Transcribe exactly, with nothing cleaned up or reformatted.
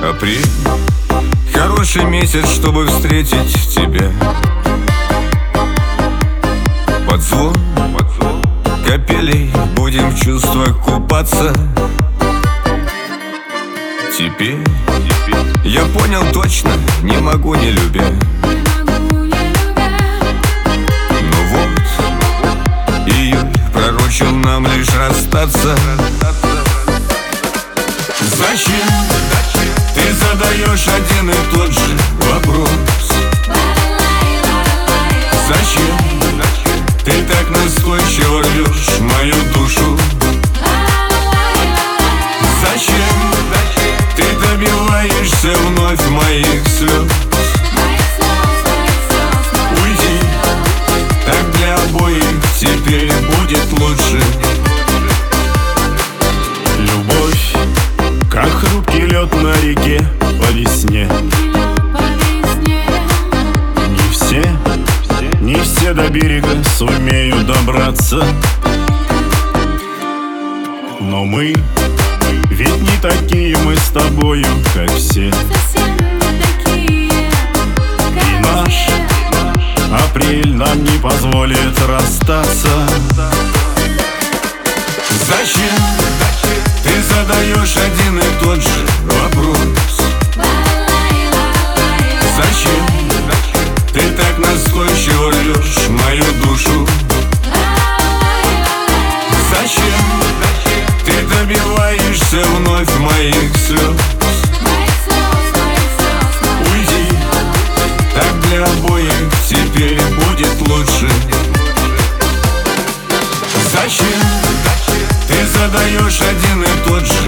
Апрель — хороший месяц, чтобы встретить тебя. Под звон капелей будем в чувствах купаться. Теперь я понял точно, не могу не любя. Ну вот, июль пророчил нам лишь расстаться. Зачем ты задаешь один и тот же вопрос? Зачем ты так настойчиво рвешь мою душу? Зачем ты добиваешься вновь моих слез? Уйди, так для обоих теперь будет лучше. Любовь, как хрупкий лед на реке по весне. Не все, не все до берега сумеют добраться. Но мы, ведь не такие мы с тобою, как все. И наш апрель нам не позволит расстаться. Зачем ты задаешь один и тот же вопрос? Зачем ты так настойчиво рвешь мою душу? Зачем ты добиваешься вновь моих слез? Уйди, так для обоих теперь будет лучше. Зачем ты задаешь один и тот же